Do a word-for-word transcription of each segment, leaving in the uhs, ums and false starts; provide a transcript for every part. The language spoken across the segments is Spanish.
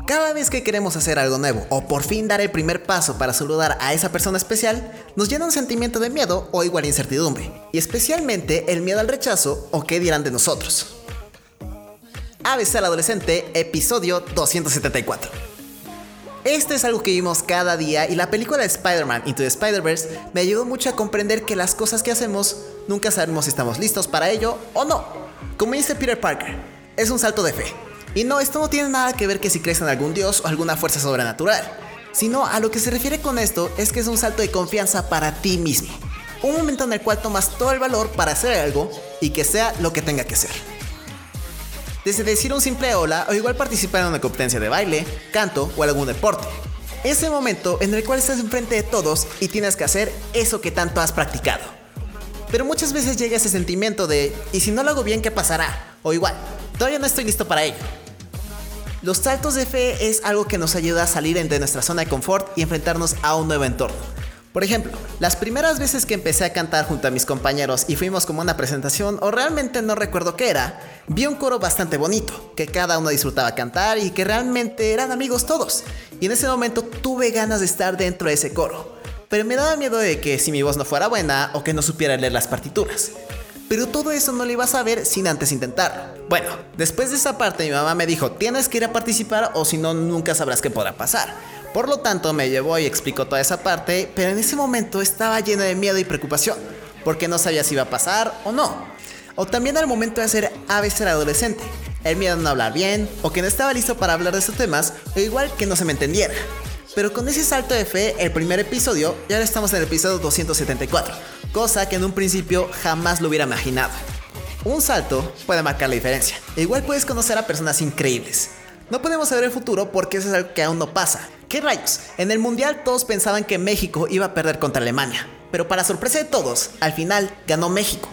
Cada vez que queremos hacer algo nuevo o por fin dar el primer paso para saludar a esa persona especial, nos llena un sentimiento de miedo o igual incertidumbre, y especialmente el miedo al rechazo o qué dirán de nosotros. A B C al adolescente, episodio doscientos setenta y cuatro. Esto es algo que vimos cada día y la película de Spider-Man Into the Spider-Verse me ayudó mucho a comprender que las cosas que hacemos nunca sabemos si estamos listos para ello o no. Como dice Peter Parker, es un salto de fe. Y no, esto no tiene nada que ver que si crees en algún dios o alguna fuerza sobrenatural, sino a lo que se refiere con esto es que es un salto de confianza para ti mismo. Un momento en el cual tomas todo el valor para hacer algo y que sea lo que tenga que ser. Desde decir un simple hola o igual participar en una competencia de baile, canto o algún deporte. Ese momento en el cual estás enfrente de todos y tienes que hacer eso que tanto has practicado. Pero muchas veces llega ese sentimiento de ¿y si no lo hago bien qué pasará? O igual, todavía no estoy listo para ello. Los saltos de fe es algo que nos ayuda a salir de nuestra zona de confort y enfrentarnos a un nuevo entorno. Por ejemplo, las primeras veces que empecé a cantar junto a mis compañeros y fuimos como una presentación o realmente no recuerdo qué era, vi un coro bastante bonito, que cada uno disfrutaba cantar y que realmente eran amigos todos. Y en ese momento tuve ganas de estar dentro de ese coro, pero me daba miedo de que si mi voz no fuera buena o que no supiera leer las partituras. Pero todo eso no lo iba a saber sin antes intentarlo. Bueno, después de esa parte mi mamá me dijo, tienes que ir a participar o si no nunca sabrás qué podrá pasar. Por lo tanto me llevó y explicó toda esa parte, pero en ese momento estaba lleno de miedo y preocupación, porque no sabía si iba a pasar o no. O también al momento de hacer A B C al adolescente, el miedo a no hablar bien, o que no estaba listo para hablar de esos temas, o igual que no se me entendiera. Pero con ese salto de fe, el primer episodio, y ahora estamos en el episodio doscientos setenta y cuatro, cosa que en un principio jamás lo hubiera imaginado. Un salto puede marcar la diferencia, e igual puedes conocer a personas increíbles. No podemos saber el futuro porque eso es algo que aún no pasa. ¿Qué rayos? En el mundial todos pensaban que México iba a perder contra Alemania, pero para sorpresa de todos, al final ganó México.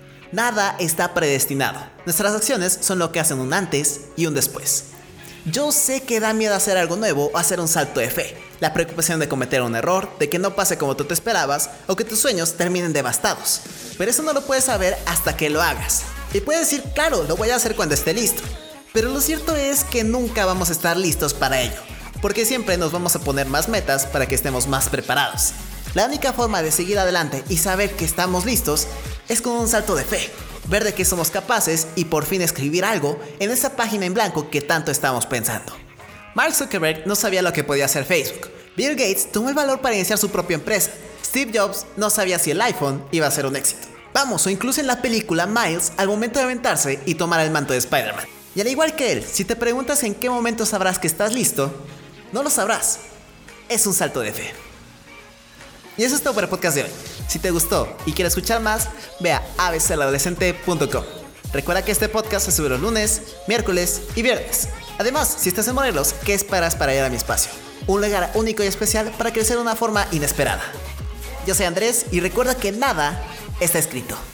Nada está predestinado. Nuestras acciones son lo que hacen un antes y un después. Yo sé que da miedo hacer algo nuevo o hacer un salto de fe. La preocupación de cometer un error, de que no pase como tú te esperabas o que tus sueños terminen devastados. Pero eso no lo puedes saber hasta que lo hagas. Y puedes decir, claro, lo voy a hacer cuando esté listo. Pero lo cierto es que nunca vamos a estar listos para ello, porque siempre nos vamos a poner más metas para que estemos más preparados. La única forma de seguir adelante y saber que estamos listos es con un salto de fe. Ver de qué somos capaces y por fin escribir algo en esa página en blanco que tanto estábamos pensando. Mark Zuckerberg no sabía lo que podía hacer Facebook. Bill Gates tomó el valor para iniciar su propia empresa. Steve Jobs no sabía si el iPhone iba a ser un éxito. Vamos, o incluso en la película Miles al momento de aventarse y tomar el manto de Spider-Man. Y al igual que él, si te preguntas en qué momento sabrás que estás listo, no lo sabrás. Es un salto de fe. Y eso es todo para el podcast de hoy. Si te gustó y quieres escuchar más, ve a a b c al adolescente punto com. Recuerda que este podcast se sube los lunes, miércoles y viernes. Además, si estás en Morelos, ¿qué esperas para ir a mi espacio? Un lugar único y especial para crecer de una forma inesperada. Yo soy Andrés y recuerda que nada está escrito.